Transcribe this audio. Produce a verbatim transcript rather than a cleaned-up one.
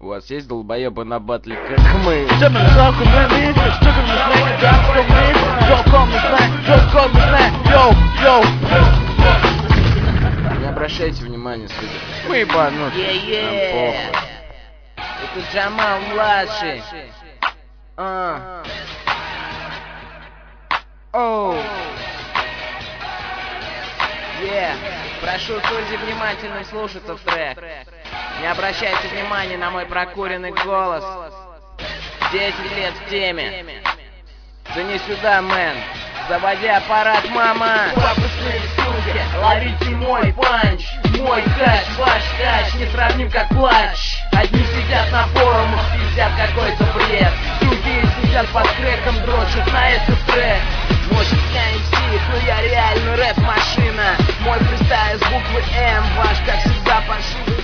У вас есть долбоебы на батле, как мы? Не обращайте внимания, сука. Мы ебанут. Е-е. Это Джамал младший. А. Оу. Е. Прошу судей внимательно слушаться трек. Не обращайте внимания на мой прокуренный голос. Десять лет в теме. Цени сюда, мэн. Заводи аппарат, мама. Папусные суки, ловите мой панч. Мой кач, ваш кач, не сравним как плач. Одни сидят на форумах, пиздят какой-то бред. Другие сидят под креком, дрочат на этот трек. Может, я не псих, но я реально рэп-машина. Мой фристайл с буквы М, ваш, как всегда, паршивый.